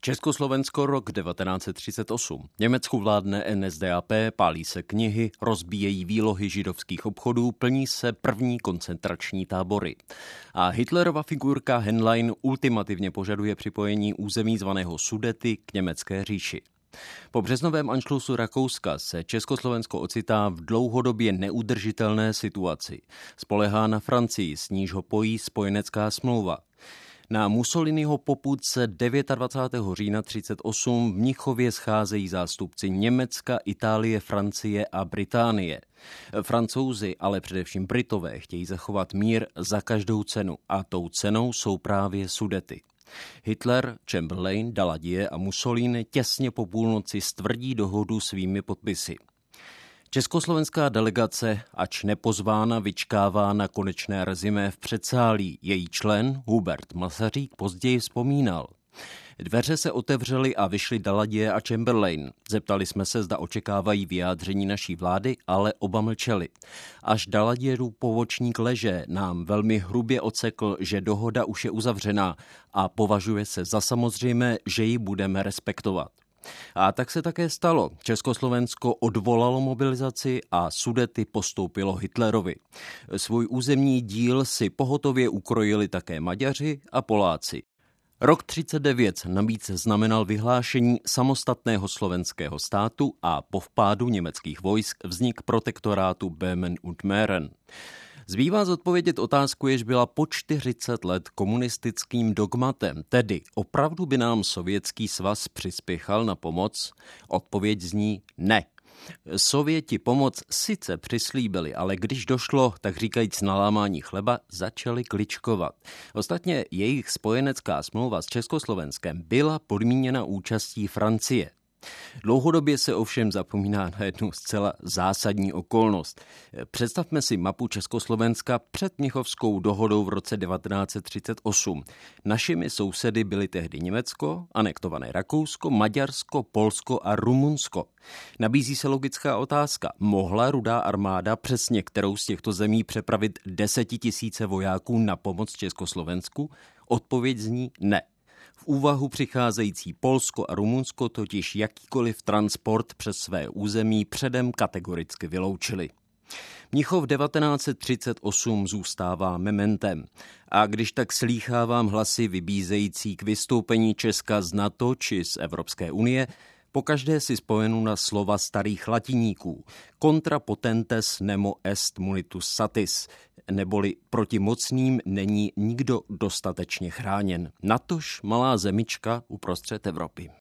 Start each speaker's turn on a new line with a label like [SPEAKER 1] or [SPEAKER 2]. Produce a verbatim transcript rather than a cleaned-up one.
[SPEAKER 1] Československo rok devatenáct set třicet osm. Německu vládne N S D A P, pálí se knihy, rozbíjejí výlohy židovských obchodů, plní se první koncentrační tábory. A Hitlerova figurka Henlein ultimativně požaduje připojení území zvaného Sudety k německé říši. Po březnovém anšlusu Rakouska se Československo ocitá v dlouhodobě neudržitelné situaci. Spoléhá na Francii, s níž ho pojí spojenecká smlouva. Na Mussoliniho popudce dvacátého devátého října třicet osm v Mnichově scházejí zástupci Německa, Itálie, Francie a Británie. Francouzi, ale především Britové, chtějí zachovat mír za každou cenu a tou cenou jsou právě Sudety. Hitler, Chamberlain, Daladier a Mussolini těsně po půlnoci stvrdí dohodu svými podpisy. Československá delegace, ač nepozvána, vyčkává na konečné rezimé v předsálí. Její člen Hubert Masařík později vzpomínal. Dveře se otevřely a vyšli Daladier a Chamberlain. Zeptali jsme se, zda očekávají vyjádření naší vlády, ale oba mlčeli. Až Daladierův povočník Leže nám velmi hrubě ocekl, že dohoda už je uzavřená a považuje se za samozřejmé, že ji budeme respektovat. A tak se také stalo. Československo odvolalo mobilizaci a Sudety postoupilo Hitlerovi. Svůj územní díl si pohotově ukrojili také Maďaři a Poláci. Rok třicet devět navíc znamenal vyhlášení samostatného slovenského státu a po vpádu německých vojsk vznik protektorátu Böhmen und Mähren. Zbývá zodpovědět otázku, jež byla po čtyřicet let komunistickým dogmatem, tedy opravdu by nám Sovětský svaz přispěchal na pomoc? Odpověď zní ne. Sověti pomoc sice přislíbili, ale když došlo, tak říkajíc na lámání chleba, začali kličkovat. Ostatně jejich spojenecká smlouva s Československem byla podmíněna účastí Francie. Dlouhodobě se ovšem zapomíná na jednu zcela zásadní okolnost. Představme si mapu Československa před Mnichovskou dohodou v roce devatenáct set třicet osm. Našimi sousedy byly tehdy Německo, anektované Rakousko, Maďarsko, Polsko a Rumunsko. Nabízí se logická otázka. Mohla Rudá armáda přes některou z těchto zemí přepravit desetitisíce vojáků na pomoc Československu? Odpověď zní ne. V úvahu přicházející Polsko a Rumunsko totiž jakýkoliv transport přes své území předem kategoricky vyloučili. Mnichov devatenáct set třicet osm zůstává mementem. A když tak slýchávám hlasy vybízející k vystoupení Česka z NATO či z Evropské unie, pokaždé si spojenu na slova starých latiníků. Contra potentes nemo est munitus satis, neboli proti mocným není nikdo dostatečně chráněn. Natož malá zemička uprostřed Evropy.